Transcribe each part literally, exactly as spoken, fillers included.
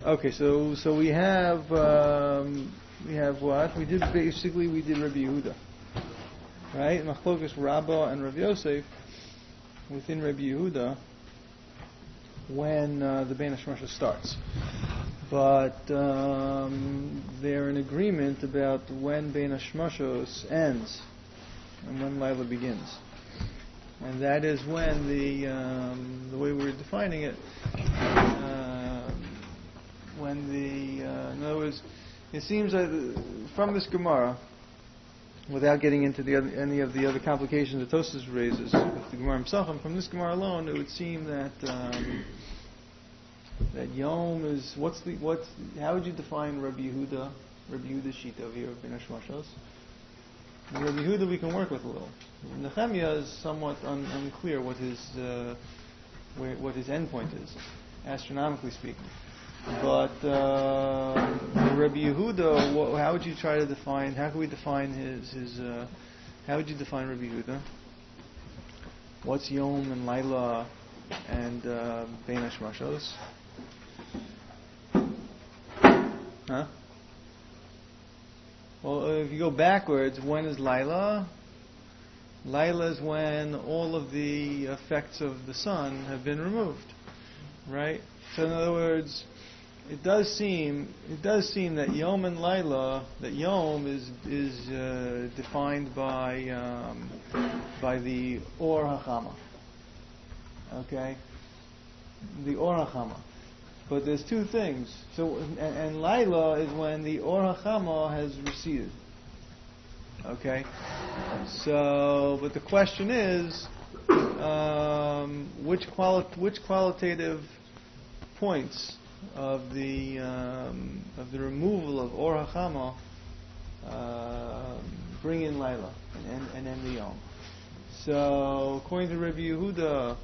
Okay, so so we have um, we have what? We did basically we did Rabbi Yehuda, right? Machlokas Rabbah and Rabbi Yosef within Rabbi Yehuda when uh, the Bein Hashmashos starts, but um, they're in agreement about when Bein Hashmashos ends and when Laila begins, and that is when the um, the way we're defining it. Uh, When the, uh, in other words, it seems that from this Gemara, without getting into the other, any of the other complications that Tosfos raises with the Gemara himself, and from this Gemara alone, it would seem that um, that Yom is what's the what's how would you define Rabbi Yehuda, Rabbi Yehuda's sheet over here of Bein Hashmashos? Rabbi Yehuda we can work with a little. Nehemiah is somewhat un, unclear what his uh, where, what his endpoint is, astronomically speaking. But uh, Rabbi Yehuda, wh- how would you try to define? How can we define his his? Uh, how would you define Rabbi Yehuda? What's Yom and Laila and uh, Bein Hashmashos? Huh? Well, if you go backwards, when is Laila? Laila is when all of the effects of the sun have been removed, right? So in other words, it does seem it does seem that Yom and Laila, that Yom is is uh, defined by um, by the Or HaChama. Okay, the Or HaChama. But there's two things. So and, and Laila is when the Or HaChama has receded. Okay, so but the question is, um, which quali- which qualitative points of the um, of the removal of Or HaChama uh, bring in Laila and, and end the Yom. So according to Rabbi Yehuda,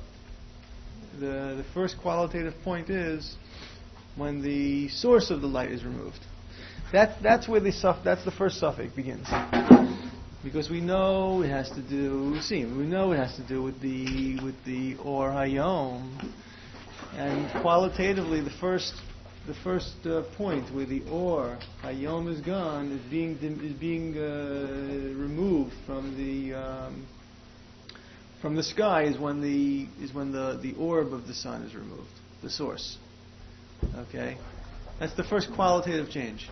the the first qualitative point is when the source of the light is removed. That's that's where the suff- that's the first suffix begins, because we know it has to do. We see we know it has to do with the with the Or Hayom. And qualitatively, the first, the first uh, point where the Or Hayom is gone is being is being uh, removed from the um, from the sky is when the is when the, the orb of the sun is removed, the source. Okay, that's the first qualitative change.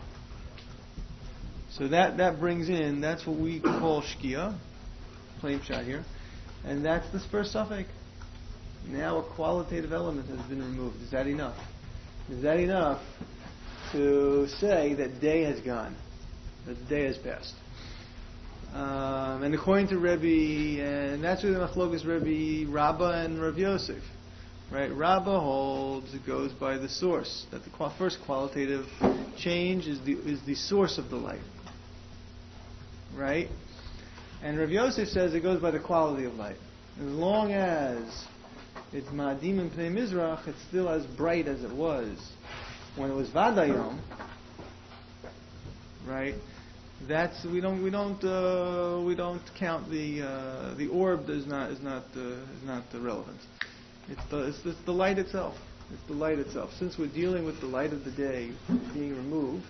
So that that brings in that's what we call Shkia, plain shot here, and that's the first suffix. Now a qualitative element has been removed. Is that enough? Is that enough to say that day has gone, that the day has passed? Um, and according to Rebbe, and that's where the Machlokas Rebbe, Rabbah and Rabbi Yosef, right? Rabbah holds it goes by the source. That the qual- first qualitative change is the is the source of the light, right? And Rabbi Yosef says it goes by the quality of light. As long as it's Ma'adim and Pnei Mizrach, it's still as bright as it was when it was Vadayom, right? That's we don't we don't uh, we don't count the uh, the orb is not is not uh, is not uh, relevant. It's the it's, it's the light itself. It's the light itself. Since we're dealing with the light of the day being removed,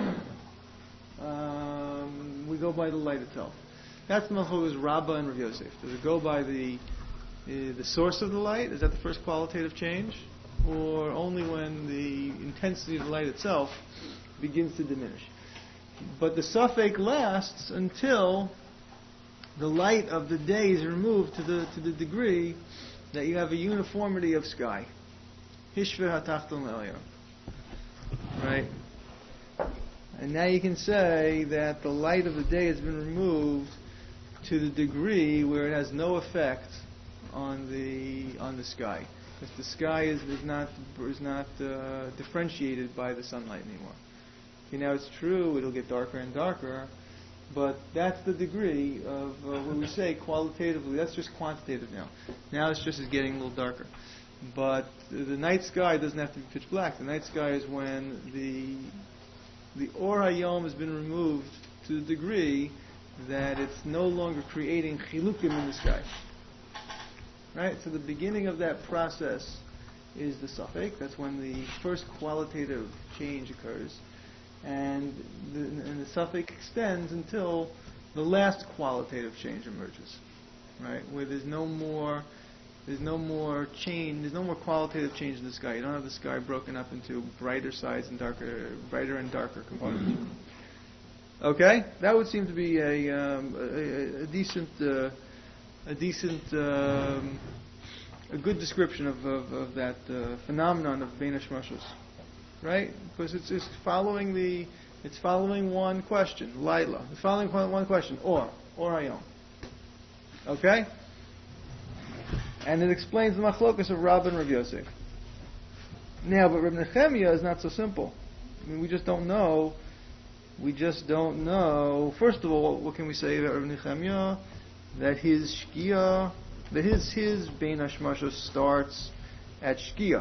um, we go by the light itself. That's the Machlokas Rabbah and Rav Yosef. Does it go by the uh, the source of the light? Is that the first qualitative change, or only when the intensity of the light itself begins to diminish? But the suffix lasts until the light of the day is removed to the to the degree that you have a uniformity of sky. Hishver hatachton le'elyon. Right? And now you can say that the light of the day has been removed to the degree where it has no effect on the on the sky, because the sky is, is not is not uh, differentiated by the sunlight anymore. Okay, now it's true it'll get darker and darker, but that's the degree of uh, what we say qualitatively. That's just quantitative now. Now it's just it's getting a little darker. But the night sky doesn't have to be pitch black. The night sky is when the the Or Hayom has been removed to the degree that it's no longer creating chilukim in the sky. Right? So the beginning of that process is the suffix. That's when the first qualitative change occurs, and the, and the suffix extends until the last qualitative change emerges, right? Where there's no more, there's no more change, there's no more qualitative change in the sky. You don't have the sky broken up into brighter sides and darker, brighter and darker components. Okay, that would seem to be a um, a, a decent, uh, a decent, um, a good description of of, of that uh, phenomenon of Bein Hashmashos, right? Because it's it's following the. It's following one question, Laila. It's following one question, or, or Hayom. Okay? And it explains the machlokas of Rabbah and Rav Yosef. Now, but Reb Nechemia is not so simple. I mean, we just don't know. We just don't know. First of all, what can we say about Reb Nechemia? That his Shkia, that his, his Bein Hashmashos starts at Shkia.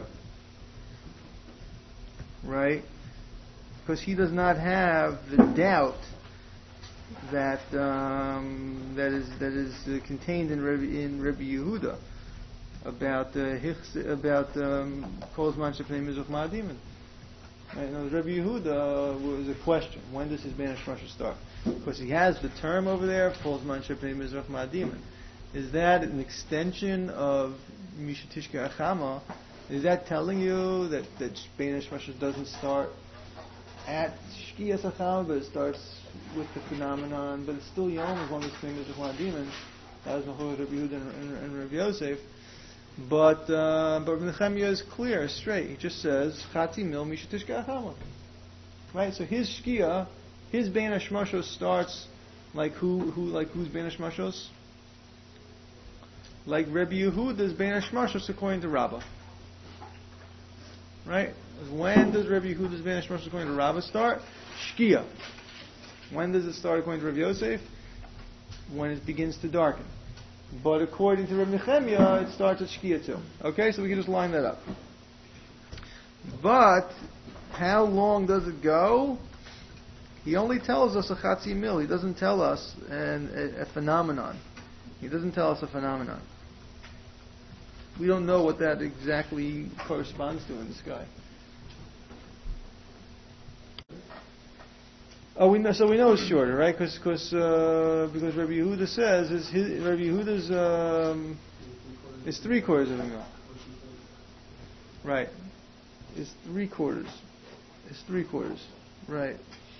Right? Because he does not have the doubt that um, that is that is uh, contained in Rebbe, in Rebbe Yehuda about uh, about Kol Zman Shepnei Mizrach Ma'adimin. Right? Now, Rebbe Yehuda was a question: when does his Bein Hashmashos start? Because he has the term over there, Kol Zman Shepnei Mizrach Ma'adimin. Is that an extension of Misha Tishka Achama? Is that telling you that that Bein Hashmashos doesn't start at Shkia Sacham, but it starts with the phenomenon, but it's still Yom as long as it's Mizrach Ma'adimin. That was Mechor Rabbi Yehuda and, and, and Rabbi Yosef. But uh, but Nechemia is clear, straight. He just says Chati Mil Misha Tishka Achama. Right. So his Shkia, his Bein Hashmashos starts like who who like who's Bein Hashmashos? Like Rabbi Yehuda's Bein Hashmashos according to Rabbah. Right. When does Rabbi Yehuda's Bein Hashmashos according to Rabbah start? Shkia. When does it start according to Rabbi Yosef? When it begins to darken. But according to Rabbi Nechemia, it starts at Shkia too. Okay, so we can just line that up. But how long does it go? He only tells us a Chatzi Mil. He doesn't tell us an, a, a phenomenon. He doesn't tell us a phenomenon. We don't know what that exactly corresponds to in the sky. Oh, we know. So we know it's shorter, right? Because because uh, because Rabbi Yehuda says is his, Rabbi Yehuda's um, is three quarters of a mil, right? It's three quarters. It's three quarters, right?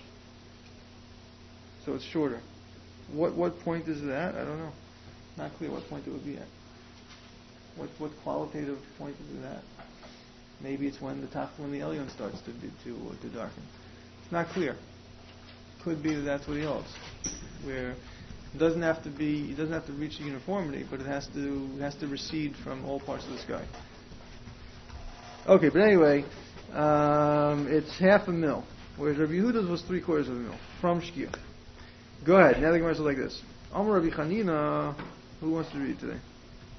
So it's shorter. What what point is that? I don't know. Not clear what point it would be at. What what qualitative point is it at? Maybe it's when the top when the Elyon starts to to to darken. It's not clear. Could be that that's what he holds, where it doesn't have to be, it doesn't have to reach uniformity, but it has to it has to recede from all parts of the sky. Okay, but anyway, um, it's half a mil, whereas Rabbi Yehuda's was three quarters of a mil from Shkia. Go ahead. Now the Gemara says like this: Amar Rabbi Chanina, who wants to read today?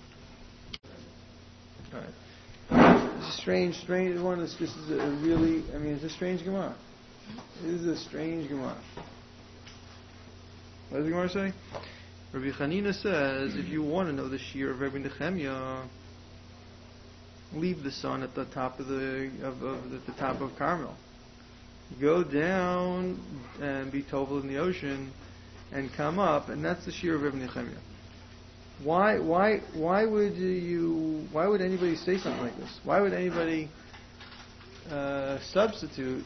All right. This is strange, strange one. This, this is a really, I mean, it's a strange Gemara. This is a strange Gemara. What does the Gemara say? Rabbi Chanina says, if you want to know the shear of Rabbi Nechemia, leave the sun at the top of the of, of the, the top of Carmel. Go down and be tovel in the ocean, and come up, and that's the shear of Rabbi Nechemia. Why why why would you? Why would anybody say something like this? Why would anybody uh, substitute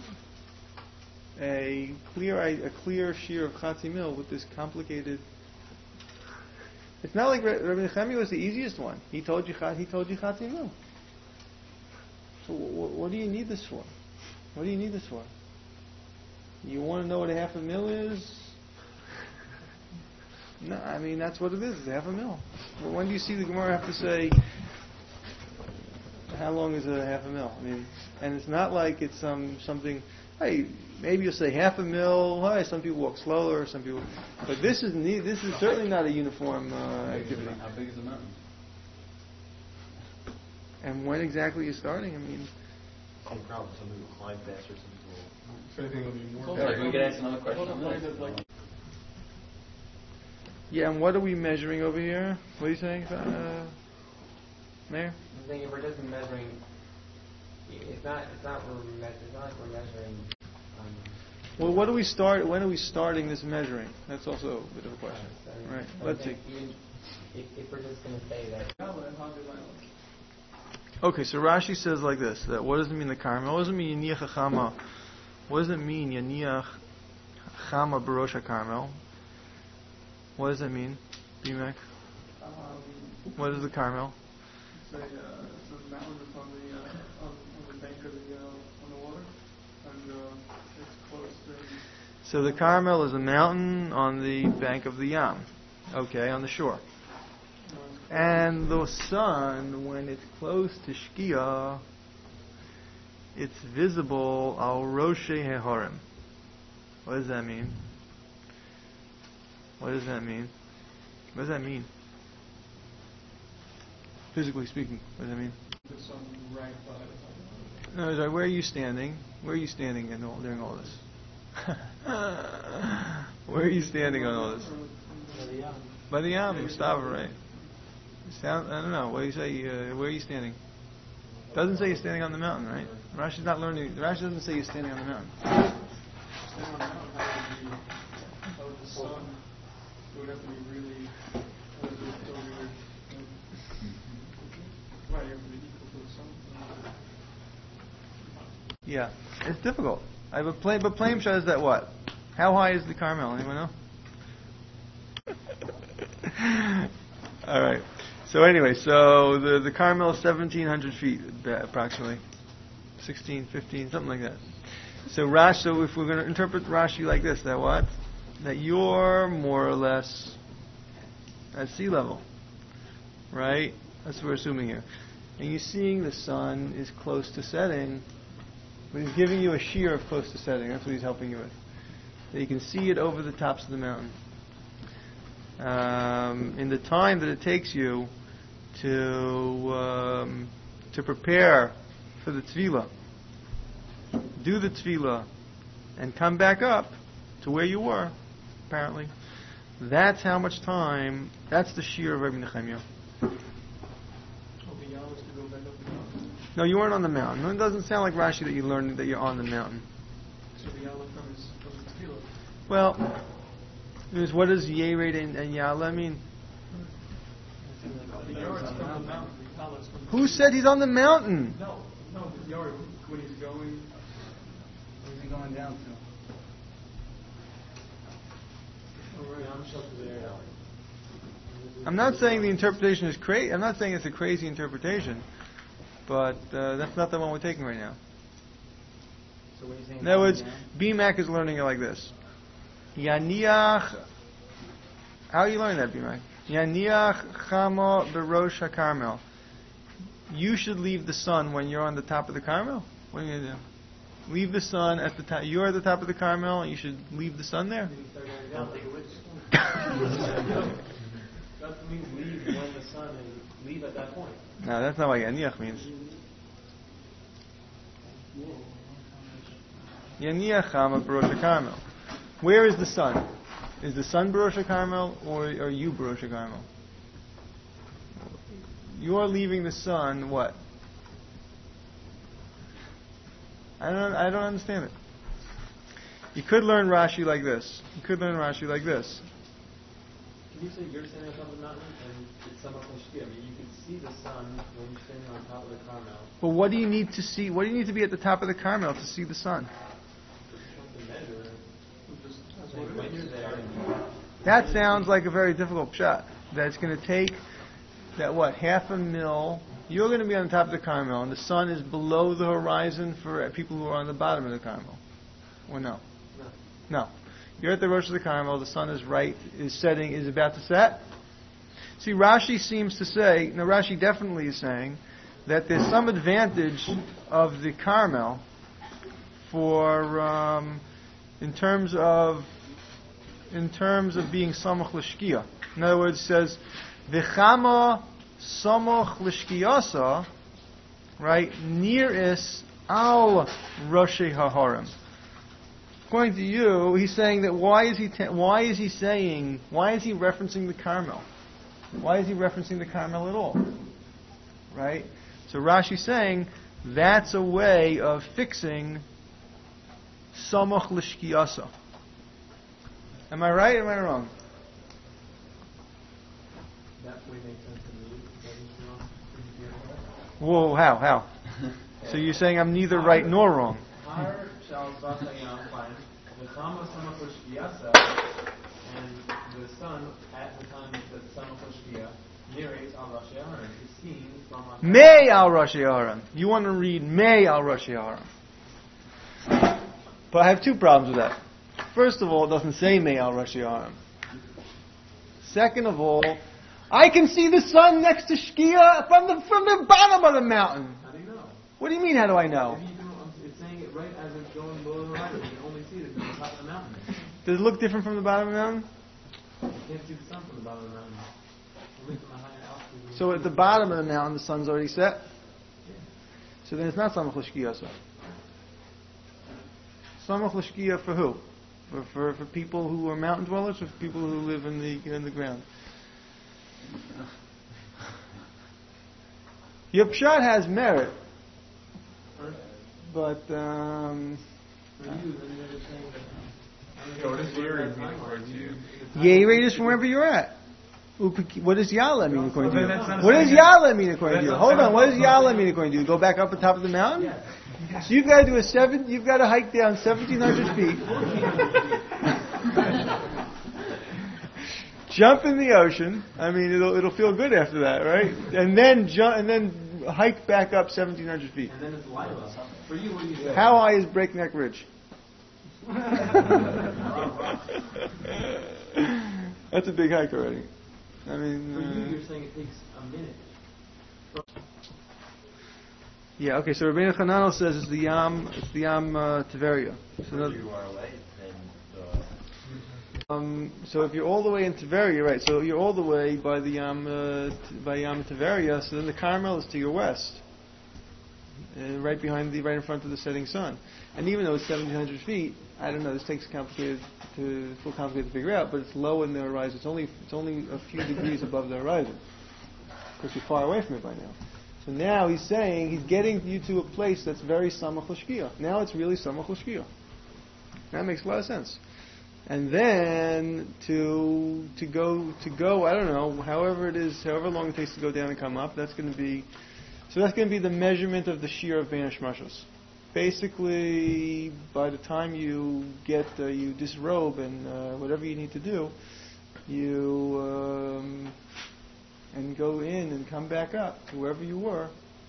a clear a clear shear of Chatzi Mil with this complicated? It's not like Rabbi Nechemia was the easiest one. He told you he told you Chatzi Mil. So what, what do you need this for? What do you need this for? You want to know what a half a mil is? No, I mean that's what it is. It's half a mil. Well, when do you see the Gemara have to say how long is a half a mil? I mean, and it's not like it's some something. Hey, maybe you'll say half a mil. Hey, some people walk slower, some people. But this is ne- this is certainly not a uniform uh, activity. How big is the mountain? And when exactly you're starting? I mean, Some problem. Some people climb faster. Some people. So I think it'll be more. Okay, we can ask another question on this. yeah. And what are we measuring over here? What are you saying, uh, Mayor? I'm thinking we're just measuring It's not. It's not. We're me- it's not like we're measuring. Um, Well, what do we start? When are we starting this measuring? That's also a bit of a question. so- Right. so Let's I see. think even If, if we're just going to say that. Okay, so Rashi says like this: that what does it mean the Carmel? What does it mean Yaniach Chama? What does it mean Yaniach Chama Barosh Carmel? What does that mean, Bimek? Um, What is the Carmel? it's a, uh, it's a mountain that's on the, uh, on, on the bank of the, uh, on the water, and, uh, it's close to... So the Carmel is a mountain on the bank of the Yam. Okay, on the shore. And the sun, when it's close to Shkia, it's visible al Roshe Heharim. What does that mean? What does that mean? What does that mean? Physically speaking, what does that mean? The sun right by the... No, it's like, where are you standing? Where are you standing in all, during all this? Where are you standing on all this? By the Yam, Mustafa, right? Sound, I don't know. What do you say? Uh, where are you standing? Doesn't say you're standing on the mountain, right? Rashi's not learning. Rashi doesn't say you're standing on the mountain. Standing on the mountain, how would it be, how would the sun, it would have to be really, how would it go over, right, it would be equal to the sun. Yeah, it's difficult. I have a play, but Plain says that what? How high is the Carmel? Anyone know? All right. So anyway, so the the Carmel is seventeen hundred feet approximately, sixteen, fifteen, something like that. So Rashi, so if we're going to interpret Rashi like this, that what? That you're more or less at sea level, right? That's what we're assuming here. And you're seeing the sun is close to setting, but he's giving you a shear of close to setting. That's what he's helping you with. That you can see it over the tops of the mountain. Um, in the time that it takes you to um, to prepare for the tefillah, do the tefillah, and come back up to where you were, apparently. That's how much time. That's the shear of Rabbi Nechemiah. Oh, the Yam is to go back up the mountain. No, you weren't on the mountain. It doesn't sound like Rashi that you learned that you're on the mountain. So the Yam comes from the tefillah. Well, is what does Yered and, and Ya'ala mean? The yard's from the mountain, the Yam is from the Who said he's on the mountain? No, no, the yard, when he's going... Where's he going down to? I'm not saying the interpretation is crazy. I'm not saying it's a crazy interpretation, but uh, that's not the one we're taking right now. So what are you saying? In other words, B Mac is learning it like this. Yaniach. How are you learning that, B Mac? Yaniach chama berosh hakarmel. You should leave the sun when you're on the top of the Carmel. What are you going to do? Leave the sun at the top. You're at the top of the Carmel, and you should leave the sun there. I don't think it would. That means leave when the sun is leave at that point. No, that's not what Yaniach means. Yaniach chama berosh hakarmel. Where is the sun? Is the sun Barosh Carmel or are you Barosh Carmel? You are leaving the sun. What? I don't. I don't understand it. You could learn Rashi like this. You could learn Rashi like this. Can you say you're standing on top of the mountain and it's somewhat from Shkia? I mean, you can see the sun when you're standing on top of the Carmel. But what do you need to see? What do you need to be at the top of the Carmel to see the sun? To measure. That's Like what when it you're is. there and That sounds like a very difficult shot. That it's going to take that what half a mil. You're going to be on top of the Carmel, and the sun is below the horizon for people who are on the bottom of the Carmel. Or no? No. No. You're at the Rosh of the Carmel. The sun is right, is setting, is about to set. See, Rashi seems to say, no, Rashi definitely is saying that there's some advantage of the Carmel for, um, in terms of, in terms of being samach l'shkia. In other words, it says, v'chama samach l'shkiyasa, right, nearest al Roshei HaHarim. According to you, he's saying that why is he te- why is he saying why is he referencing the Carmel? Why is he referencing the Carmel at all? Right? So Rashi's saying That's a way of fixing samach l'shkiyasa. Am I right or am I wrong? That way makes sense to me. Doesn't it? Whoa, how, how? So you're saying I'm neither right nor wrong. Har shall Vatayam find the Chama Samach L'Shkiyasa, and the sun at the time that Samach L'Shkiya narrates al Rashi Aaron is seen from on May al Rashi Aaron. You want to read May al Rashi Aaron. But I have two problems with that. First of all, it doesn't say May al Rashi Aaron. Second of all, I can see the sun next to Shkia from the from the bottom of the mountain. How do you know? What do you mean, how do I know? If you can, it's saying it right as it's going below the horizon. You can only see it from the top of the mountain. Does it look different from the bottom of the mountain? You can't see the sun from the bottom of the mountain. Only from the higher altitude. So at the bottom of the mountain, the sun's already set? So then it's not Samach L'Shkiya. So. Samach L'Shkiya for who? For, for for people who are mountain dwellers or for people who live in the in the ground? Your pshat has merit, but um, For you, then you're just saying that. Yeah, what does Yeri mean according to you? Yeri is from wherever you're at. What does Yala mean according to So then that's you? not What does saying- Yala mean according to you? That's Hold not on, what does saying- Yala mean according to you? Go back up the top of the mountain? Yes. So you've got to do a seven. You've got to hike down seventeen hundred feet, jump in the ocean. I mean, it'll it'll feel good after that, right? And then jump and then hike back up seventeen hundred feet. And then it's Lila. For you, what do you say? How high is Breakneck Ridge? That's a big hike already. I mean. For you, Uh, you're saying it takes a minute. yeah. Okay. So Rabbeinu Chananel says it's the Yam. It's the Yam uh, Tiveria. So that- you are late, then the Um, so if you're all the way in Tiveria, you're right. So you're all the way by the Yam uh, t- by Yam Tiveria. So then the Carmel is to your west, uh, right behind the, right in front of the setting sun. And even though it's seventeen hundred feet, I don't know. This takes complicated to it's a little complicated to figure out. But it's low in the horizon. It's only it's only a few degrees above the horizon, because you're far away from it by now. So now he's saying he's getting you to a place that's very Samach L'Shkiya. Now it's really Samach L'Shkiya. That makes a lot of sense. And then to to go to go I don't know however it is however long it takes to go down and come up, that's going to be so that's going to be the measurement of the shear of Bein Hashmashos. Basically, by the time you get uh, you disrobe and uh, whatever you need to do, you um, and go in and come back up to wherever you were.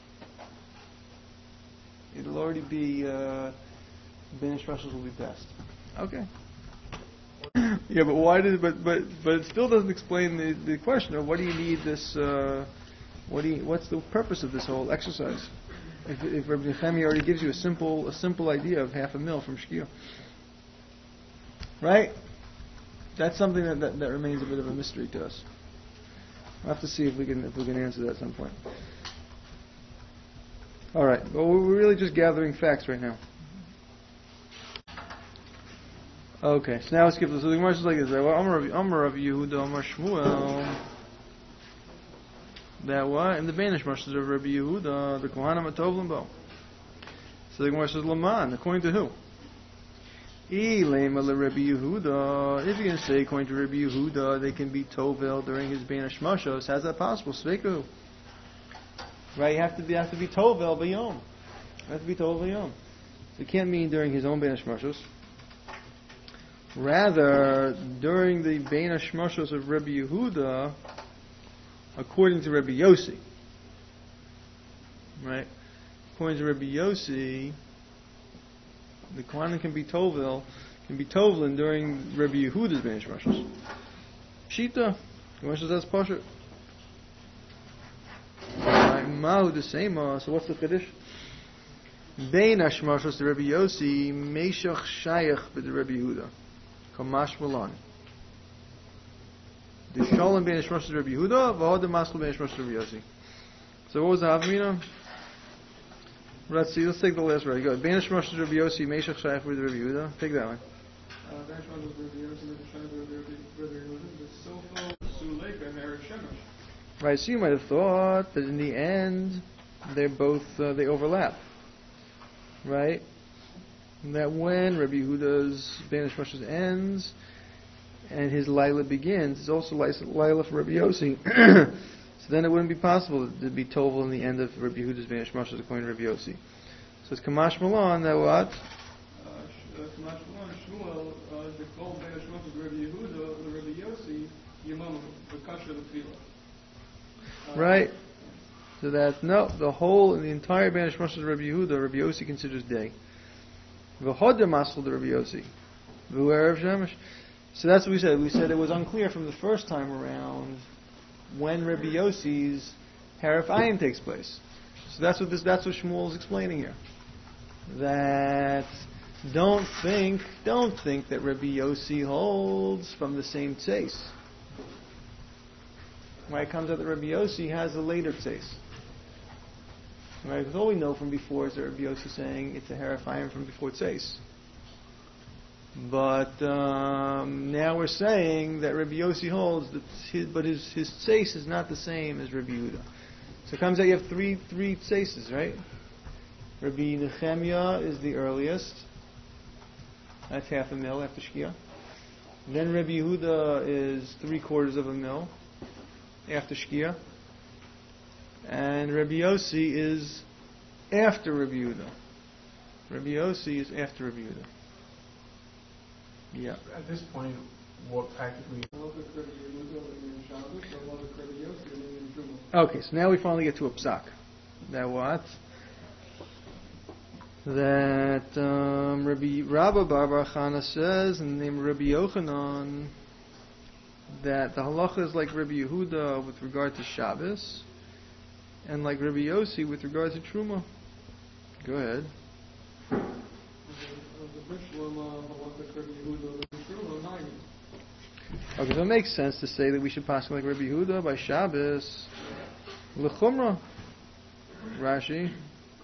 It'll already be uh, Bein Hashmashos will be passed. Okay. Yeah, but why did? But but but it still doesn't explain the, the question of what do you need this? Uh, what do you, what's the purpose of this whole exercise? If if Rabbi Nechemia already gives you a simple a simple idea of half a mil from Shkia, right? That's something that, that, that remains a bit of a mystery to us. We'll have to see if we can if we can answer that at some point. All right. Well, we're really just gathering facts right now. Okay, so now let's skip this. So the Gemara is like this: Amar Rav Yehuda, Amar Shmuel. That what? In the Bein Hashmashos of Rabbi Yehuda, the Kohanim Atov Limbo. So the Gemara says, Laman, according to who? Ilema le Rabbi Yehuda. If you're going to say according to Rabbi Yehuda, they can be Tovel during his Bein Hashmashos. How's that possible? Sveiku. Right, you have to be have to be Tovel B'yom. You have to be Tovel B'yom. So it can't mean during his own Bein Hashmashos. Rather, during the Bein Hashmashos of Rabbi Yehuda, according to Rabbi Yossi, right? According to Rabbi Yossi, the Kohanim can be Tovel, can be Tovlin during Rabbi Yehuda's Bein Hashmashos. Shita, Gemara says that's Pashat. Mahu the same. So what's the Kaddish? Bein Hashmashos to Rabbi Yossi, Meshach Shayach b'd Rabbi Yehuda. Kamash Malan. The Shalom Bein Hashmashos to Rabbi Yehuda, V'hod the Maskul Bein Hashmashos to Rabbi Yossi. So what was the Havamina? Let's see. Let's take the last right. Go. Bein Hashmashos to Rabbi Yossi, Meshach Shayach b'd Rabbi Yehuda. Take that one. Uh, Bein Hashmashos to Rabbi Yossi, Meshach Shayach b'd Rabbi Yehuda. The Sofo Suleika Mered Shemesh. Right. So you might have thought that in the end, they're both uh, they overlap, right? And that when Rabbi Yehuda's Banish Mashas ends and his Laila begins, it's also Laila for Rabbi Yossi. So then it wouldn't be possible to be Tovel in the end of Rabbi Yehuda's Banish Mashas according to Rabbi Yossi. So it's Kamash Malon that what? Kamash Malon, Shmuel, the Kol Banish Mashas Rabbi Yehuda, the Rabbi Yossi, Yamam, the Kasher, the Tefillah. Right. So that, no, the whole, the entire Banish Mashas of Rabbi Yehuda, Rabbi Yossi considers day. V'hodeh masl the Rabbi Yossi. V'erev shemesh. So that's what we said. We said it was unclear from the first time around when Rabbi Yossi's Harif Ayin takes place. So that's what this, that's what Shmuel is explaining here. That don't think, don't think that Rabbi Yossi holds from the same tzeis. Right, it comes out that Rabbi Yossi has a later tzeis. Right, because all we know from before is that Rabbi Yossi is saying it's a Harif Ayin from before tzeis. But um, now we're saying that Rabbi Yossi holds that his, but his his tzeis is not the same as Rabbi Yehuda. So it comes out you have three three tzeises, right? Rabbi Nechemia is the earliest. That's half a mil after Shkia. Then Rabbi Yehuda is three quarters of a mil after Shkia. And Rabbi Yossi is after Rabbi Yehuda. Rabbi Yossi is after Rabbi Yehuda. Yeah. At this point, what practically... Okay, so now we finally get to a psak. That what? That um, Rabbi Rabba Bar Bar Chana says in the name of Rabbi Yochanan that the halacha is like Rabbi Yehuda with regard to Shabbos and like Rabbi Yossi with regard to Truma. Go ahead. Okay, so it makes sense to say that we should pass like Rabbi Yehuda by Shabbos. L'chumra. Rashi.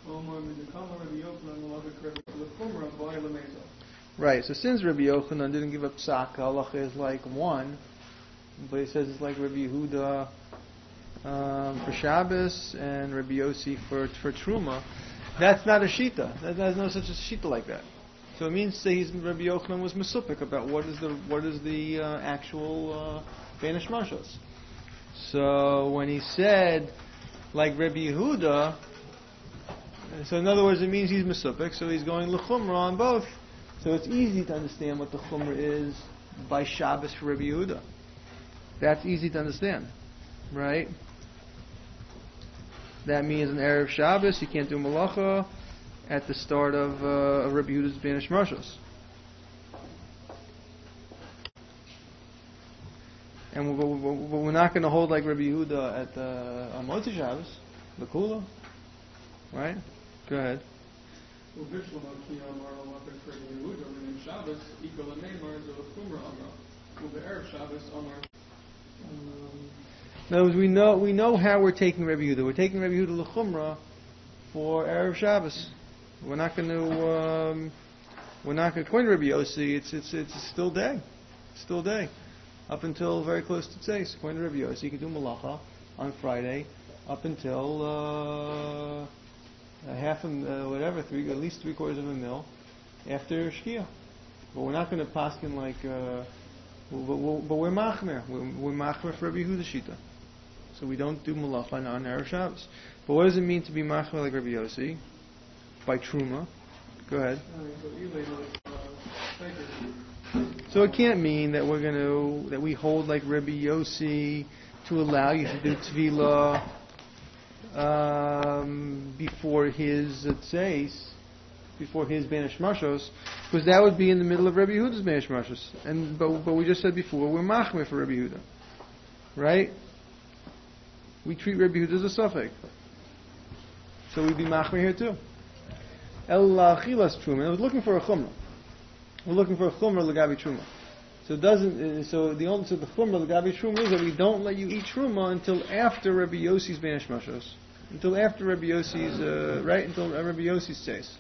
Right, so since Rabbi Yochanan didn't give up psak, halacha is like one, but he says it's like Rabbi Yehuda um, for Shabbos and Rabbi Yossi for for Truma. That's not a shita. There's no such a shita like that. So it means say he's, Rabbi Yochanan was mesupik about what is the what is the uh, actual uh, Banish Mashos. So when he said like Rabbi Yehuda, so in other words it means he's mesupik, so he's going l'chumra on both. So it's easy to understand what the chumra is by Shabbos for Rabbi Yehuda. That's easy to understand, right? That means an Erev Shabbos you can't do malacha at the start of uh, Rabbi Yehuda's Banish Mashos. And we're, we're, we're not going to hold like Rabbi Yehuda at the uh, Motzi Shabbos, the Kula, right? Go ahead. No, we know we know how we're taking Rabbi Yehuda. We're taking Rabbi Yehuda l'chumra for Erev Shabbos. We're not going to. Um, we're not going to coin Rabbi Yossi. It's it's it's still day, still day, up until very close to Tzeis. Coin Rabbi Yossi, you can do malacha on Friday up until uh, a half a uh, whatever three at least three quarters of a mil after Shkia. But we're not going to paskin like. Uh, but, we're, but we're machmer. We're, we're machmer for Rabbi Yehuda shita. So we don't do malacha on Erev Shabbos. But what does it mean to be machmer like Rabbi Yossi? By Truma. Go ahead. So it can't mean that we're going to that we hold like Rabbi Yossi to allow you to do Tvila um, before his Tzeis, before his Banish Mashos, because that would be in the middle of Rabbi Yehuda's Banish Mashos. And but but we just said before we're machmer for Rabbi Yehuda, right? We treat Rabbi Yehuda as a suffix, so we'd be machmer here too. El chilas truma. I was looking for a chumrah. We're looking for a chumrah l'gabi truma. So it doesn't. So the only so the chumrah l'gabi truma is that we don't let you eat truma until after Rabbi Yossi's Banish Mashos, until after Rabbi Yossi's uh, right until Rabbi Yossi's says.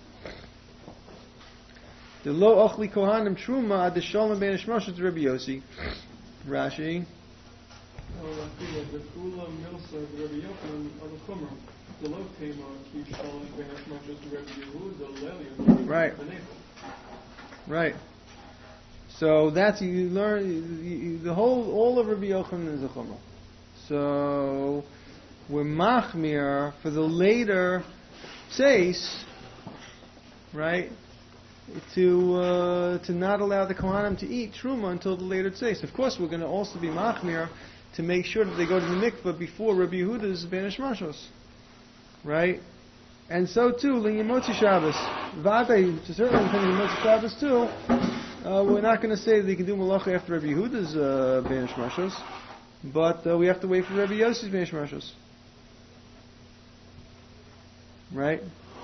The lo ochli kohanim truma ad shalom Banish Mashos Rabbi Yossi. Rashi. Oh, I think that the Kula Milsa, the Rabbi Yochanan, of the Chumrah, the Lo Tema, Kish Shalom, Ben Hashmashos, the Rabbi Yehuda, Lelian, Right. Right. So that's you learn you, you, the whole all of Rabbi Yochanan is a chumrah. So we're machmir for the later tzeis, right? To uh, to not allow the kohanim to eat truma until the later tzeis. Of course, we're going to also be machmir to make sure that they go to the mikveh before Rabbi Yehuda's banish mashos, right? And so too, Linyamotzi Shabbos. Vade, to certainly Linyamotzi Shabbos too, uh, we're not going to say that they can do malacha after Rabbi Yehuda's uh, Banish Mashos, but uh, we have to wait for Rabbi Yossi's Banish Mashos. Right?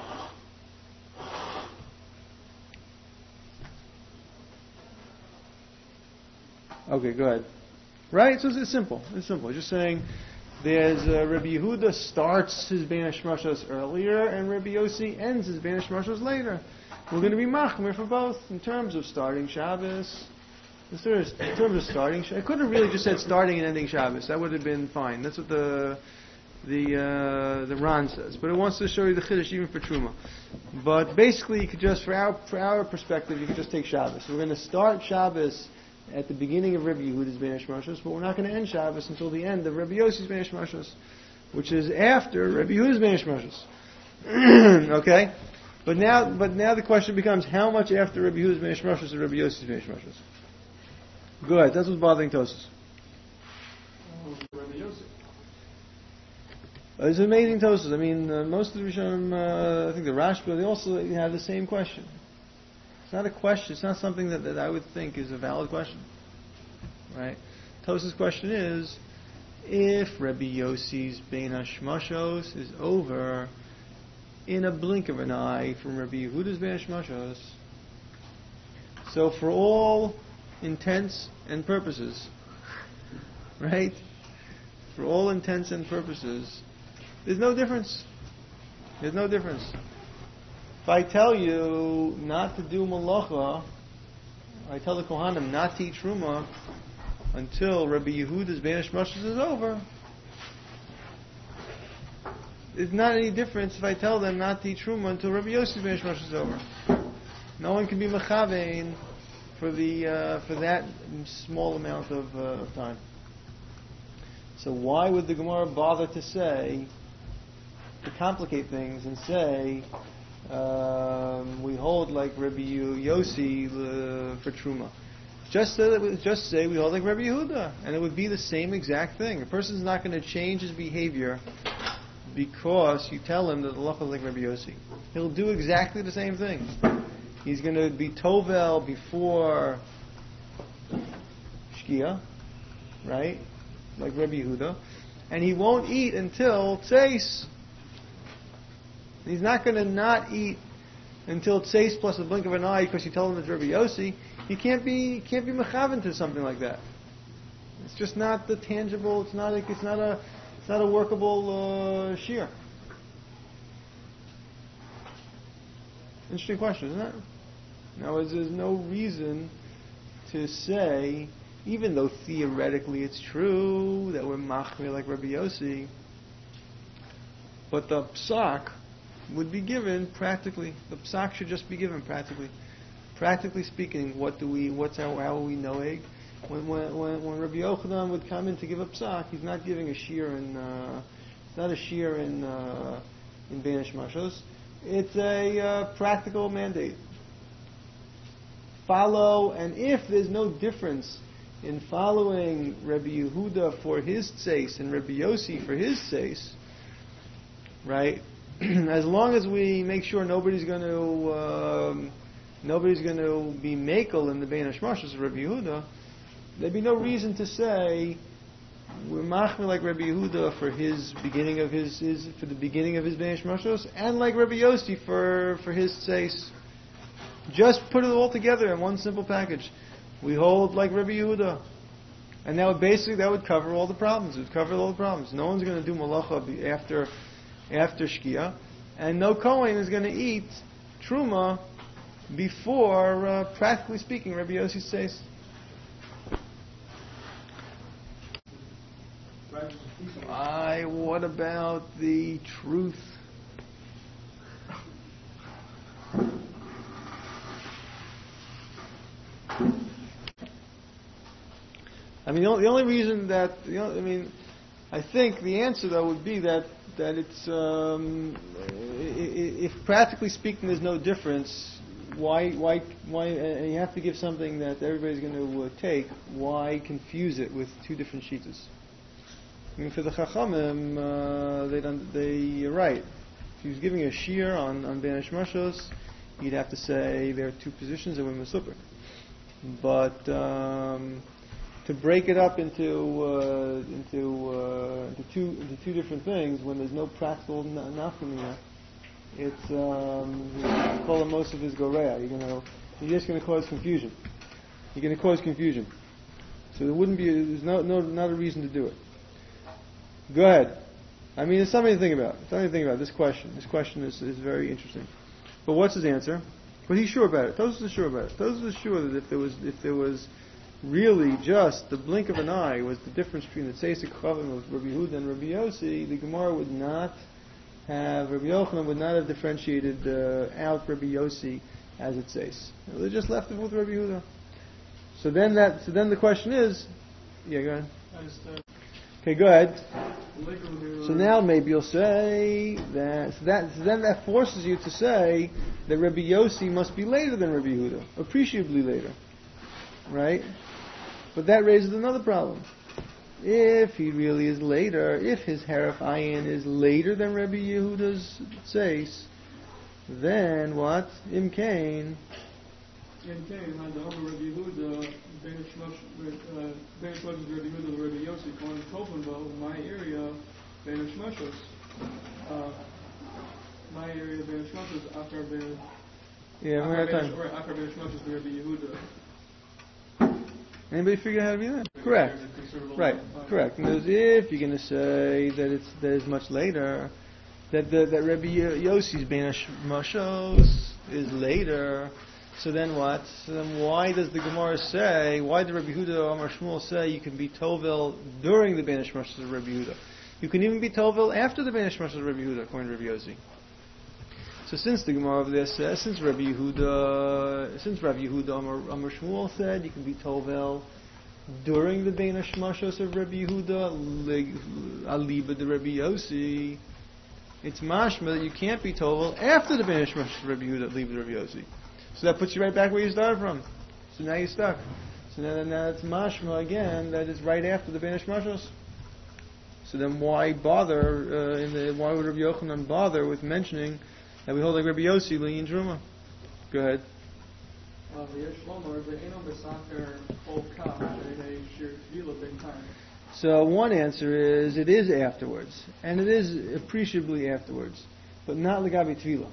Okay, go ahead. Right? So it's simple. It's simple. It's just saying there's uh, Rabbi Yehuda starts his Banish Mashos earlier, and Rabbi Yossi ends his Banish Mashos later. We're going to be machmir for both in terms of starting Shabbos. In terms of starting, I could have really just said starting and ending Shabbos. That would have been fine. That's what the the uh, the Ran says. But it wants to show you the chiddush even for truma. But basically, you could just for our for our perspective, you could just take Shabbos. We're going to start Shabbos at the beginning of Rabbi Yehuda's Banish Mashos, but we're not going to end Shabbos until the end of Rabbi Yossi's Banish Mashos, which is after Rabbi Yehuda's Banish Mashos. Okay? But now but now the question becomes, how much after Rabbi Yehuda's Banish Mashos is Rabbi Yossi's Banish Mashos? Good, that's what's bothering Tosas. Oh, Rabbi Yossi. Uh, it's amazing Tosas. I mean, uh, most of the Rishonim, uh, I think the Rashba, they also have the same question. It's not a question. It's not something that, that I would think is a valid question, right? Tosas' question is, if Rabbi Yossi's Bein Hashmashos is over in a blink of an eye from Rabbi Yehuda's Bein Hashmashos, so for all intents and purposes, right? For all intents and purposes, there's no difference. There's no difference. If I tell you not to do malacha, I tell the Kohanim not to eat truma until Rabbi Yehuda's Banish Mashos is over, there's not any difference if I tell them not to eat truma until Rabbi Yossi's Banish Mashos is over. No one can be mechavein for the uh, for that small amount of, uh, of time. So why would the Gemara bother to say, to complicate things and say, um, we hold like Rabbi Yossi uh, for Truma? Just say, that, just say we hold like Rabbi Yehuda, and it would be the same exact thing. A person's not going to change his behavior because you tell him that the halacha is like Rabbi Yossi. He'll do exactly the same thing. He's going to be tovel before Shkia, right? Like Rabbi Yehuda. And he won't eat until Tzeis. He's not going to not eat until Tzeis plus a blink of an eye because you tell him it's Rabbi Yossi. He can't be can't be mechavan to something like that. It's just not the tangible. It's not a, it's not a it's not a workable uh, shear. Interesting question, isn't it? Now, there's no reason to say, even though theoretically it's true that we're machmir like Rabbi Yossi, but the psak would be given practically. The psak should just be given practically. Practically speaking, what do we? What's our? How are we knowing? When when when, when Rabbi Yochanan would come in to give a psak, he's not giving a shear in. Uh, it's not a shear in uh, in Banish Mashos. It's a uh, practical mandate. Follow, and if there's no difference in following Rabbi Yehuda for his tzeis and Rabbi Yossi for his tzeis, right? As long as we make sure nobody's going to um, nobody's going to be makel in the Bein Hashmashos of Rabbi Yehuda, there'd be no reason to say we're machmir like Rabbi Yehuda for his beginning of his, his for the beginning of his Bein Hashmashos, and like Rabbi Yossi for for his tzeis. Just put it all together in one simple package. We hold like Rabbi Yehuda. And that would basically, that would cover all the problems. It would cover all the problems. No one's going to do malacha after after Shkia. And no Kohen is going to eat Truma before, uh, practically speaking, Rabbi Yossi says. Why? What about the truth? I mean, the only, the only reason that, you know, I mean, I think the answer though would be that that it's um, if practically speaking there's no difference, why why why and you have to give something that everybody's going to uh, take. Why confuse it with two different shitas? I mean, for the Chachamim, uh, they don't, they you're right. If he was giving a shir on on Ben Hashmashos, you'd have to say there are two positions and we're Mesupik. But um, to break it up into uh, into uh, into two into two different things when there's no practical nafkamina, it's um, call it most of his gorea. You're gonna you're just going to cause confusion. You're going to cause confusion. So there wouldn't be there's no no not a reason to do it. Go ahead. I mean, it's something to think about. It's something to think about. This question. This question is is very interesting. But what's his answer? But he's sure about it. Tosfos is sure about it. Tosfos is sure that if there was if there was really just the blink of an eye was the difference between the Tzeisik Chavim of Rabbi Yehuda and Rabbi Yossi, the Gemara would not have, Rabbi Yochanan would not have differentiated uh, out Rabbi Yossi as it says. They just left it with Rabbi Yehuda. So then that, so then the question is, yeah, go ahead. Okay, go ahead. So now maybe you'll say that, so that, so then that forces you to say that Rabbi Yossi must be later than Rabbi Yehuda, appreciably later. Right? But that raises another problem. If he really is later, if his Harif Ayin is later than Rabbi Yehuda's Tzeis, then what? Im Kain. Im Kain, had the Omer Rabbi Yehuda, Ben Shmosh, Ben Shmosh is Rabbi Yehuda, Rabbi Yossi, Kohen Tophenbo, my area, Ben Shmoshos. My area, Ben Shmoshos, Akar Ben. Yeah, we're out of time. Akar Ben Shmoshos, Rabbi Yehuda. Anybody figure out how to do that? Correct. Right. Correct. And if you're going to say that it's that is much later, that the, that Rabbi Yossi's Ben Mashos is later, so then what? So then why does the Gemara say? Why did Rabbi Yehuda or Amar Shmuel say you can be Tovel during the Ben Mashos of Rabbi Yehuda? You can even be Tovel after the Ben Mashos of Rabbi Yehuda, according to Rabbi Yossi. So since the Gemara over there says, since Rabbi Yehuda, since Rabbi Yehuda Amar, Amar Shmuel said you can be Tovel during the Bein Hashmashos of Rabbi Yehuda, Aliba de Rabbi Yossi, it's mashma that you can't be Tovel after the Bein Hashmashos of Rabbi Yehuda, Aliba de Rabbi Yossi. So that puts you right back where you started from. So now you're stuck. So now, now it's mashma again that is right after the Bein Hashmashos. So then why bother? Uh, in the why would Rabbi Yochanan bother with mentioning that we hold like Rabbi Yossi, Le'in Truma? Go ahead. So one answer is it is afterwards, and it is appreciably afterwards, but not Legabi Tvila.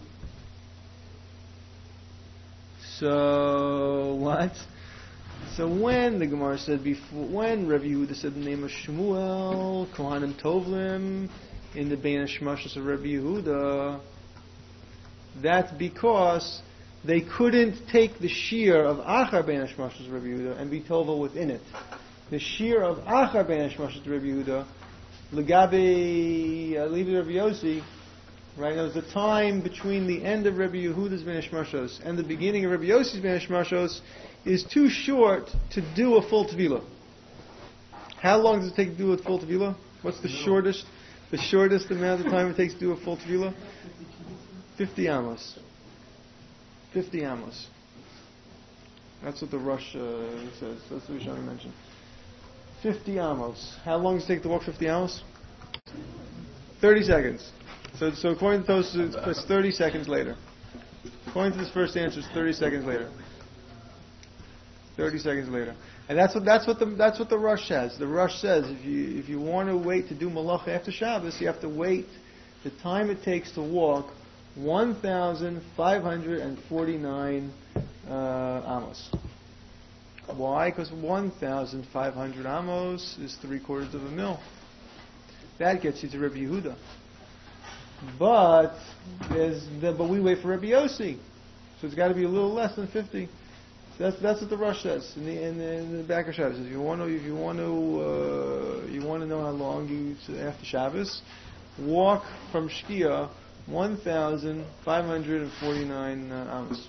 So what? So when the Gemara said before, when Rabbi Yehuda said the name of Shmuel, Kohanim Tovlim, in the Bein Hashmashos of Rabbi Yehuda, that's because they couldn't take the shear of Achar Ben Hashmashos of Rabbi Yehuda and be Tovel within it. The shear of Achar Ben Hashmashos of Rabbi Yehuda, Legabi Alibi Rabbi Yossi, right? Now, the time between the end of Rabbi Yehuda's Ben Hashmashos and the beginning of Rabbi Yossi's Ben Hashmashos is too short to do a full Tevilah. How long does it take to do a full Tevilah? What's the shortest, the shortest amount of time it takes to do a full Tevilah? Fifty amos. Fifty amos. That's what the Rush uh, says. That's what Rishon mentioned. Fifty amos. How long does it take to walk fifty amos? Thirty seconds. So, so according to those, it's thirty seconds later. According to this first answer, it's thirty seconds later. Thirty seconds later, and that's what that's what the that's what the Rush says. The Rush says if you if you want to wait to do Malacha after Shabbos, you have to wait the time it takes to walk one thousand five hundred and forty nine uh, amos. Why? Because one thousand five hundred amos is three quarters of a mil. That gets you to Rabbi Yehuda. But there's the, but we wait for Rabbi Yossi, so it's got to be a little less than fifty. So that's that's what the Rush says in the in the, in the back of Shabbos. If you want to, if you want to, uh, you want to know how long you so after Shabbos, walk from Shkia one thousand five hundred and forty nine uh, amos.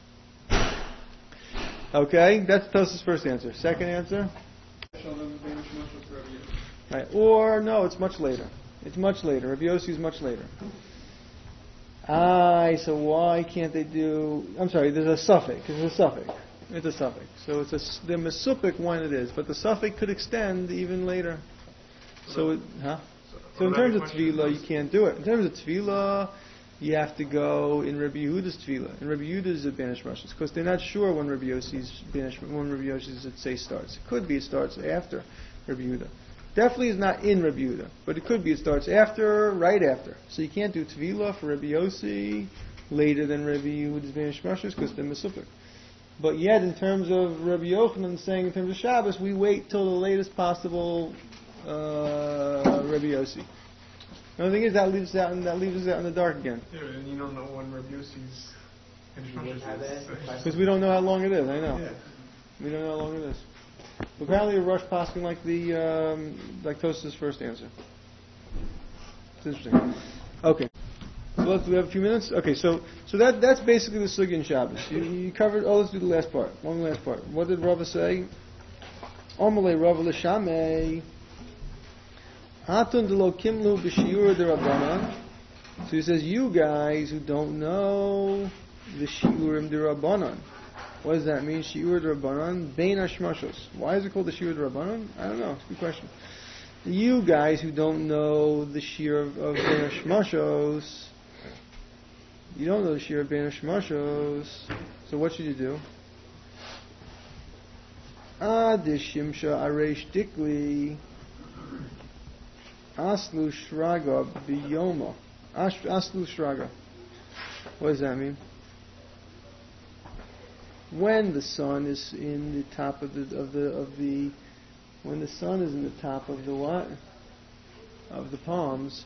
Okay, that's Tos's first answer. Second answer, right? Or no, it's much later. It's much later. Rabbi Yossi is much later. Aye, so why can't they do? I'm sorry. There's a suffix. There's a suffix. It's a suffix. So it's a the mesupik when it is, but the suffix could extend even later. So, it, huh? So in terms of tefillah, you can't do it. In terms of tefillah, you have to go in Rabbi Yehuda's tefillah. And Rabbi Yehuda's a banish rushes because they're not sure when Rabbi Yossi's banish when Rabbi Yossi's it say starts. It could be it starts after Rabbi Yehuda. Definitely is not in Rabbi Yehuda, but it could be it starts after, right after. So you can't do tefillah for Rabbi Yossi later than Rabbi Yehuda's banish rushes because they're mesupik. But yet, in terms of Rabbi Yochanan saying in terms of Shabbos, we wait till the latest possible uh, Rabbi Yossi. The only thing is that leaves us out, and that leaves us out in the dark again. Yeah, and you don't know when Rabbi Yossi's because we don't know how long it is. I know. Yeah. We don't know how long it is. But apparently, a rush passing like the um, like Tos's first answer. It's interesting. Okay. So let's, we have a few minutes. Okay, so so that that's basically the sugya in Shabbos. You, you covered. Oh, let's do the last part. One last part. What did Rava say? Omalei Rava l'shamei hatun delo kimlu b'shiur derabanan. So he says, you guys who don't know the shiurim derabanan. What does that mean? Shiur derabanan bein hashmashos. Why is it called the shiur derabanan? I don't know. It's a good question. You guys who don't know the shiur of, of bein hashmashos. You don't know the Shir of Bein Hashmashos, so what should you do? Adishimsha Aresh Dikli Aslu Shraga Biyoma. Aslu Shraga. What does that mean? When the sun is in the top of the of the of the when the sun is in the top of the what? Of the palms.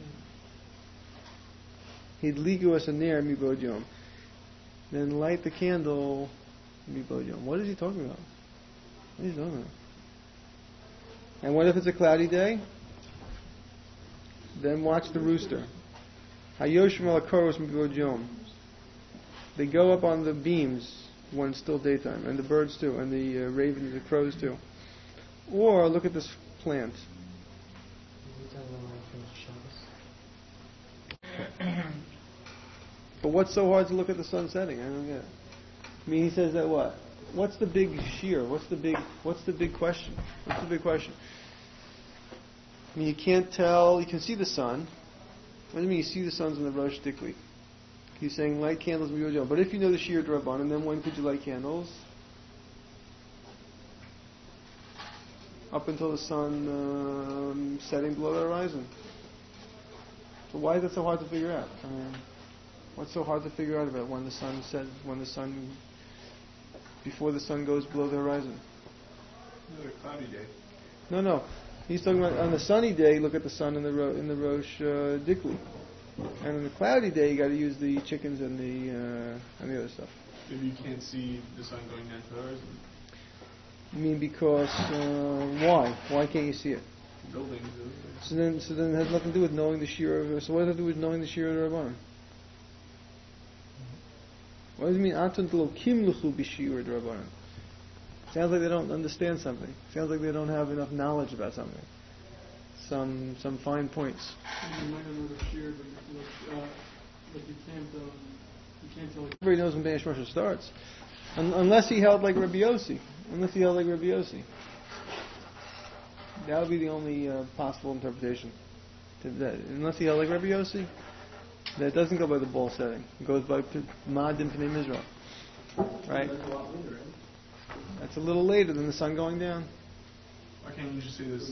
Hidligu as a ner mibod yom. Then light the candle mibod yom. What is he talking about? What is he talking about? And what if it's a cloudy day? Then watch the rooster. Hayoshim al koros mibod yom. They go up on the beams when it's still daytime, and the birds too, and the uh, ravens, the crows too. Or look at this plant. But what's so hard to look at the sun setting? I don't get it. I mean, he says that what? What's the big shear? What's the big? What's the big question? What's the big question? I mean, you can't tell. You can see the sun. What do you mean? You see the sun's in the Rosh Dikli. He's saying light candles. But if you know the shear Drabanan, then when could you light candles? Up until the sun um, setting below the horizon. So why is that so hard to figure out? I mean, what's so hard to figure out about when the sun sets, when the sun, before the sun goes below the horizon? Another cloudy day. No, no. He's talking about on the sunny day. Look at the sun in the ro- in the Rosh uh, Dikli, and on the cloudy day, you got to use the chickens and the uh, and the other stuff. Maybe you can't see the sun going down to the horizon. I mean, because uh, why? Why can't you see it? Buildings. So then, so then it has nothing to do with knowing the Shir of. So what does it do with knowing the Shir of the Rabbanan? What does it mean? Atun lo kimluchu b'shir the Rabbanan. Sounds like they don't understand something. Sounds like they don't have enough knowledge about something. Some some fine points. You might know the shear, but, uh, but you can't. Um, you can't tell. Everybody knows when Bnei Shmosha starts, Un- unless he held like Rabbi Yossi. Unless he held like Rabbi Yossi. That would be the only uh, possible interpretation. To that. Unless he held like Rabbi Yossi, that doesn't go by the ball setting. It goes by Ma'adim Pnei Mizrah. Right? That's a little later than the sun going down. Why can't you just say this?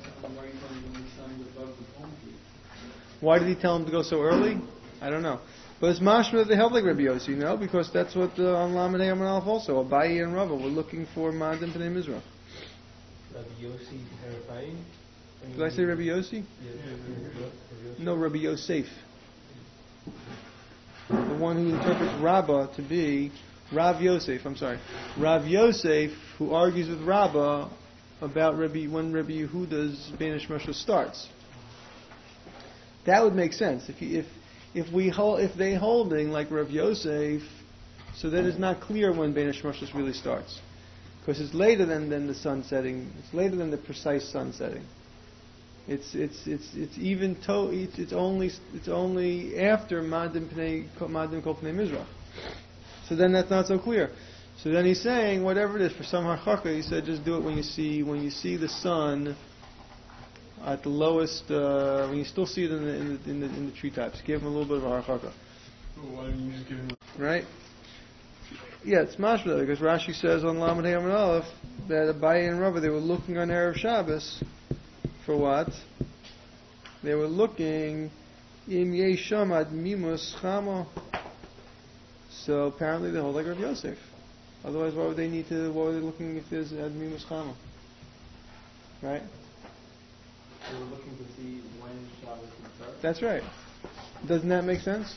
Why did he tell him to go so early? I don't know. But it's mashma that they held like Rabbi Yossi, you know, because that's what uh, on Lamed Hey Amar Aleph also, Abayi and Rava were looking for Ma'adim Pnei Mizrah. Rabbi Yossi Harabai? Did I say Rabbi Yossi? Yes. No, Rabbi Yosef. The one who interprets Rabbah to be Rav Yosef, I'm sorry. Rav Yosef, who argues with Rabbah about Rabbi, when Rabbi Yehuda's Bein Hashmashos starts. That would make sense. If you, if if we hold, if they holding like Rav Yosef, so then it's not clear when Bein Hashmashos really starts. Because it's later than, than the sun setting. It's later than the precise sun setting. It's it's it's it's even to, it's, it's only it's only after Madim Pnei Madim Kol Pnei Mizrach. So then that's not so clear. So then he's saying whatever it is for some harchaka, he said just do it when you see when you see the sun at the lowest uh, when you still see it in the in the, in the, in the treetops. Give him a little bit of a harchaka. Why don't you just give him? Right. Yeah, it's mashma because Rashi says on Lamed Hey Amud Aleph that Abaye and Rava they were looking on Erev Shabbos for what? They were looking im yesham ad mimus chamo. So apparently they hold like Rav Yosef. Otherwise, why would they need to? Why were they looking if there's ad mimus chamo? Right? They were looking to see when Shabbos would start. That's right. Doesn't that make sense?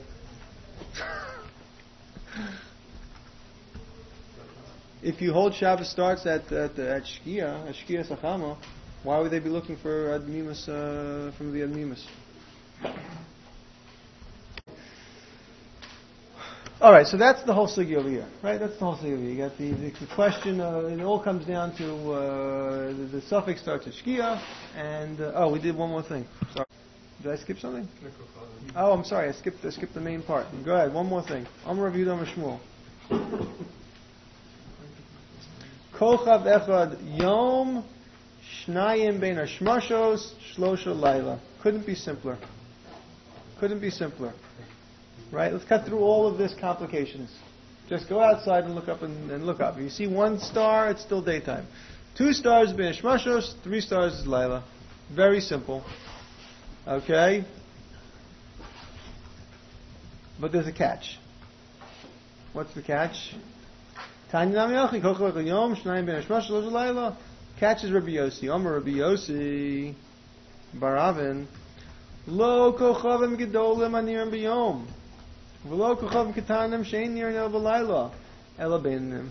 If you hold Shabbos starts at at, at Shkia, at Shkia Sachama, why would they be looking for Admimus uh, from the Admimus? All right, so that's the whole sugya over here, right? That's the whole sugya over here. You got the, the, the question. Uh, it all comes down to uh, the, the suffix starts at Shkia, and uh, oh, we did one more thing. Sorry, did I skip something? Oh, I'm sorry. I skipped. I skipped the main part. Go ahead. One more thing. Amar Rav Yehuda Amar Shmuel. Kochav echad yom shnayim bein hashmashos shlosha laila. Couldn't be simpler. Couldn't be simpler. Right? Let's cut through all of this complications. Just go outside and look up and, and look up. If you see one star, it's still daytime. Two stars bein hashmashos, three stars is laila. Very simple. Okay? But there's a catch. What's the catch? Catches Rabbi Yossi. Omer Rabbi Yossi Baravin Lo kochavim gedolim anirim b'yom V'lo kochavim ketanim shein nirin el b'layla Ela beinim.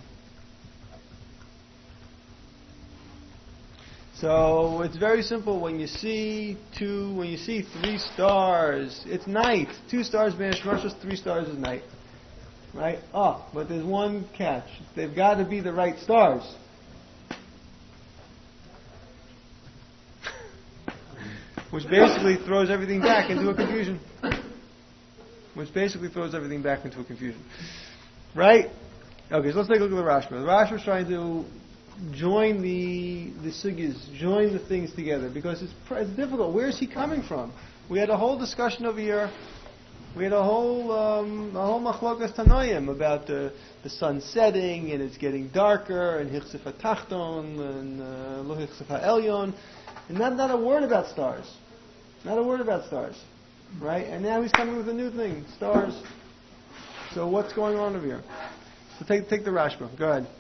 So it's very simple. When you see two, when you see three stars, it's night. Two stars bein hashmashos, three stars is night. Right? Oh, but there's one catch. They've got to be the right stars. Which basically throws everything back into a confusion. Which basically throws everything back into a confusion. Right? Okay, so let's take a look at the Rashba. The Rashba is trying to join the the sugyas, join the things together, because it's, it's difficult. Where is he coming from? We had a whole discussion over here. We had a whole um, a whole machlokas tanoim about the the sun setting and it's getting darker and hichsef tachton and lo hichsef elyon, and not not a word about stars, not a word about stars, right? And now he's coming with a new thing, stars. So what's going on over here? So take take the Rashba. Go ahead.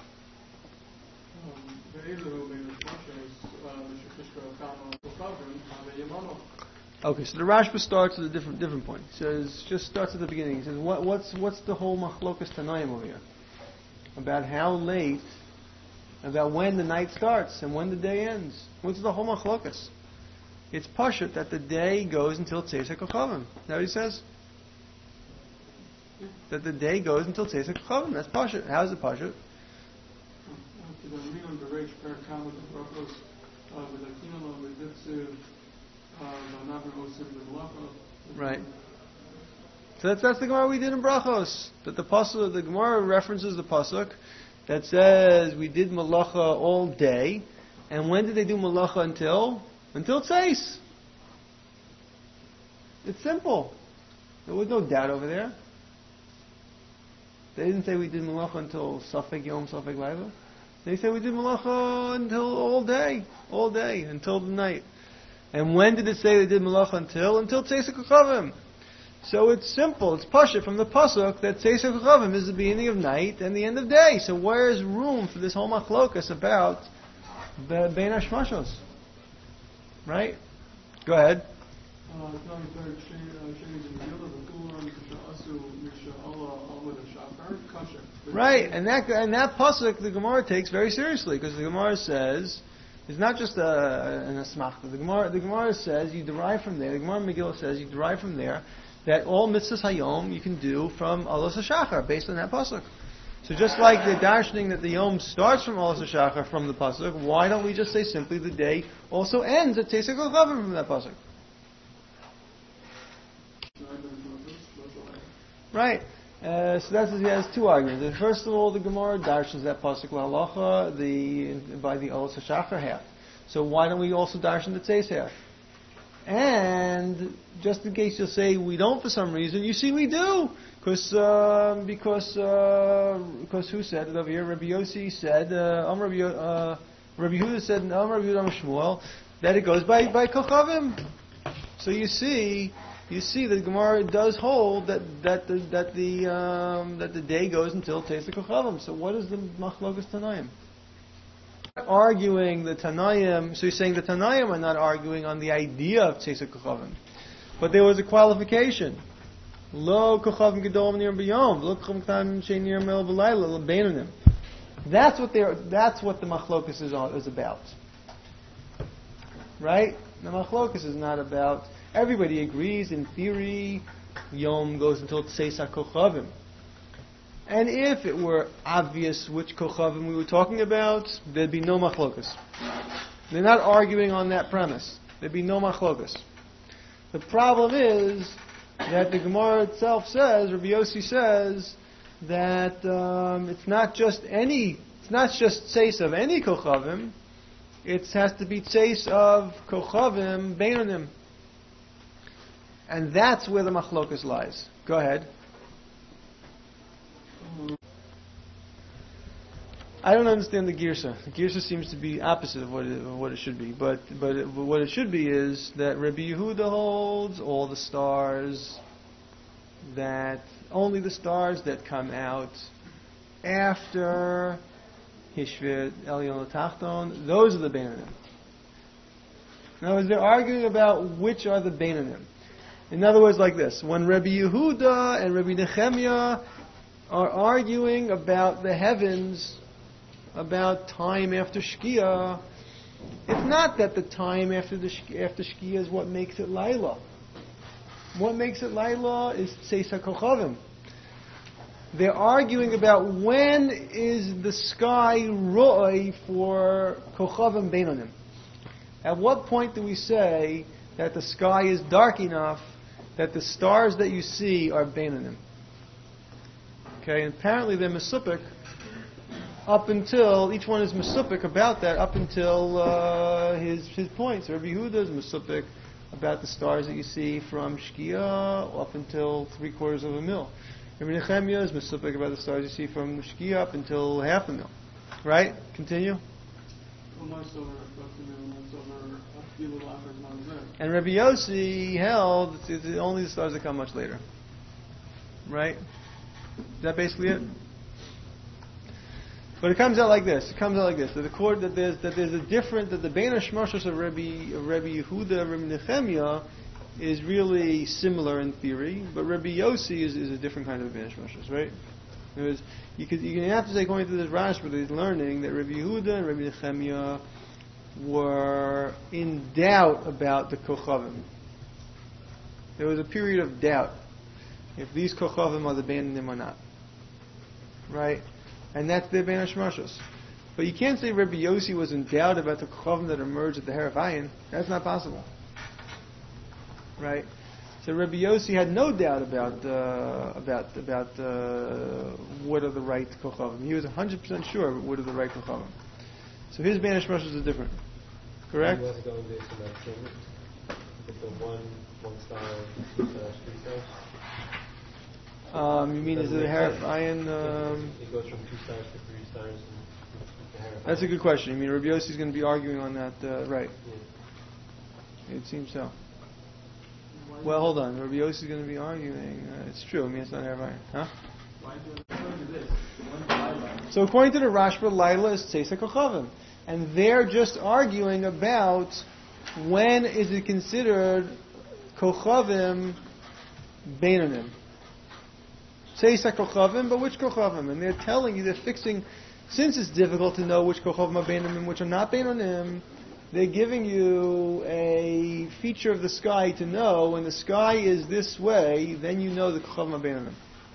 Okay, so the Rashba starts at a different different point. He says, just starts at the beginning. He says, what, what's what's the whole machlokas tanoim over here? About how late, about when the night starts and when the day ends. What's the whole machlokas? It's pashut that the day goes until Tzeisek Kochavim. Is that what he says? That the day goes until Tzeisek Kochavim. That's pashut. How is it pashut? Right. So that's that's the Gemara we did in Brachos. That the pasuk, the Gemara references the pasuk that says we did malacha all day, and when did they do malacha until until tzeis? It's simple. There was no doubt over there. They didn't say we did malacha until Safek Yom, Safek Laila. They said we did malacha until all day, all day until the night. And when did it say they did malacha until? Until Tzeisek Kochavim. So it's simple. It's pasha from the pasuk that Tzeisek Kochavim is the beginning of night and the end of day. So where is room for this whole machlokas about Bein Hashmashos? Right? Go ahead. Right, and that and that pasuk the Gemara takes very seriously because the Gemara says it's not just a, an asmachta. The Gemara the Gemara says you derive from there. The Gemara Megillah says you derive from there that all mitzvahs hayom you can do from Alos HaShachar based on that pasuk. So just like the darshaning that the Yom starts from Alos HaShachar from the pasuk, why don't we just say simply the day also ends at Teisei Kochavim from that pasuk? Right. Uh, so that's he has two arguments. First of all, the Gemara darshans that pasuk lahalacha the by the Alos HaShachar half. So why don't we also darshan the Tzeis half? And just in case you'll say we don't for some reason, you see we do. Cause, uh, because uh, because who said it over here? Rabbi Yossi said, uh, um, Rabbi, uh, Rabbi Yehuda said, um, Rabbi Yehuda Shmuel, that it goes by by Kochavim. So you see, you see that the Gemara does hold that that the that the um, that the day goes until Teisei Kochavim. So what is the Machlokas Tanaim? Arguing the Tanaim. So you're saying the Tanaim are not arguing on the idea of Teisei Kochavim, but there was a qualification. Lo kochavim gedolim nir b'yom, lo kochavim k'tam she'nir mel v'layla, lo beinunim. That's what they're. That's what the machlokus is, is about, right? The machlokus is not about. Everybody agrees in theory. Yom goes until tseis kochavim, and if it were obvious which kochavim we were talking about, there'd be no machlokus. They're not arguing on that premise. There'd be no machlokus. The problem is that the Gemara itself says, Rabbi Yossi says, that um, it's not just any, it's not just tzeis of any kochavim, it has to be tzeis of kochavim beinonim. And that's where the machlokas lies. Go ahead. I don't understand the girsa. The girsa seems to be opposite of what it, of what it should be. But but, it, but what it should be is that Rabbi Yehuda holds all the stars, that only the stars that come out after Hishvit Elyon Tachton, those are the Beinanim. In other words, they're arguing about which are the Beinanim. In other words, like this: when Rabbi Yehuda and Rabbi Nechemia are arguing about the heavens, about time after Shkia, it's not that the time after the after Shkia is what makes it Laila. What makes it Laila is Tzeis HaKochavim. They're arguing about when is the sky Ro'ai for Kochavim Beinonim. At what point do we say that the sky is dark enough that the stars that you see are Beinonim? Okay, and apparently they're Mesupik up until, each one is Mesupik about that up until uh, his his points. Rabbi Yehuda is Mesupik about the stars that you see from Shkia up until three quarters of a mil. Rabbi Nechemia is Mesupik about the stars you see from Shkia up until half a mil. Right? Continue. And Rabbi Yossi held it's only the stars that come much later. Right? Is that basically it? But it comes out like this. It comes out like this. That the court that there's that there's a different that the Bein HaShmashos of Rabbi of Rabbi Yehuda and Rabbi Nechemia is really similar in theory, but Rabbi Yossi is, is a different kind of Bein HaShmashos, right? Because you could you can have to say going through this Rashi, but he's learning that Rabbi Yehuda and Rabbi Nechemia were in doubt about the Kochavim. There was a period of doubt if these Kochavim are the Beinim or not, right? And that's their Bein HaShmashos. But you can't say Rabbi Yossi was in doubt about the Kochavim that emerged at the Harif Ayin. That's not possible. Right? So Rabbi Yossi had no doubt about uh, about about uh, what are the right Kochavim. He was one hundred percent sure what are the right Kochavim. So his Bein HaShmashos is different. Correct? He was going based on that statement. With the one, one star, two stars, three stars. Um, you mean is it a Harif Ayin? Um, it goes from two stars to three stars. And that's a good question. You mean Rabbi Yossi is going to be arguing on that, uh, right? Yeah. It seems so. Well, hold on. Rabbi Yossi is going to be arguing. Uh, it's true. I mean, it's not Harif Ayin. Huh? Why do according to this? One Laila. So according to the Rashba, Laila is Tzeis HaKochavim. And they're just arguing about when is it considered Kochavim Beinonim. Tzeis HaKochavim, but which Kochavim? And they're telling you, they're fixing, since it's difficult to know which Kochavim are Beinonim and which are not Beinonim, they're giving you a feature of the sky to know. When the sky is this way, then you know the Kochavim are Beinonim.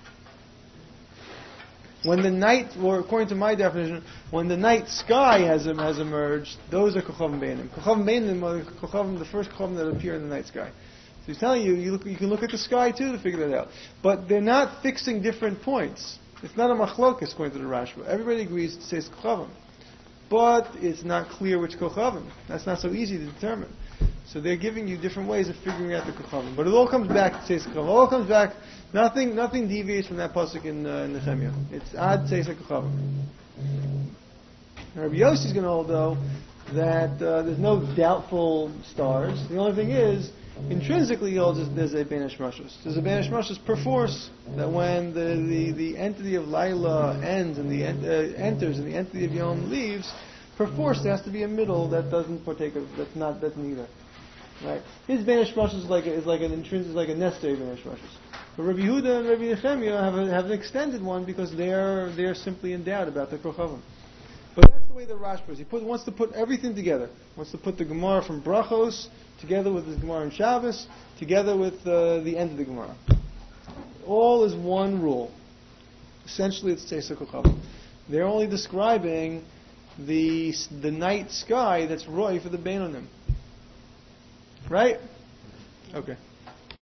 When the night, or according to my definition, when the night sky has has emerged, those are Kochavim Beinim. Kochavim Beinim are the, Kochavim, the first Kochavim that appear in the night sky. So he's telling you, you, look, you can look at the sky too to figure that out. But they're not fixing different points. It's not a machlokas according to the Rashba. Everybody agrees to say it's Kochavim. But it's not clear which Kochavim. That's not so easy to determine. So they're giving you different ways of figuring out the Kochavim. But it all comes back to Tzeis HaKochavim. It all comes back, nothing nothing deviates from that pasuk in, uh, in Nehemiah. It's Ad Tzeis HaKochavim. Rabbi Yossi is going to hold, though, that uh, there's no doubtful stars. The only thing is, intrinsically, he holds there's a Bein Hashmashos. There's a Bein Hashmashos perforce, that when the, the, the entity of Laila ends and the uh, enters and the entity of Yom leaves, perforce there has to be a middle that doesn't partake of, that's not, that's neither. Right? His Bein Hashmashos is like a, is like an intrinsic, like a necessary Bein Hashmashos. But Rabbi Yehuda and Rabbi Nehemiah have, a, have an extended one because they're they're simply in doubt about the Kochavim. But that's the way the Rashba is. He put, wants to put everything together. He wants to put the Gemara from Brachos together with the Gemara in Shabbos, together with uh, the end of the Gemara. All is one rule. Essentially, it's Tzeis HaKochavim. They're only describing the the night sky that's roy for the Beinonim. Right? Okay.